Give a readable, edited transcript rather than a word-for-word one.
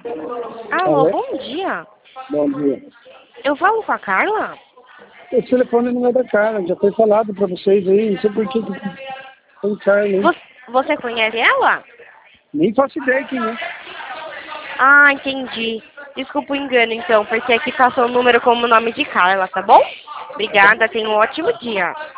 Alô, Alô? bom dia. Bom dia. Eu falo com a Carla? Esse telefone não é da Carla, já foi falado pra vocês aí, não sei por que foi Carla, hein? Você conhece ela? Nem faço ideia quem é. Ah, entendi. Desculpa o engano, então, porque aqui passou o número como nome de Carla, tá bom? Obrigada, tenha um ótimo dia.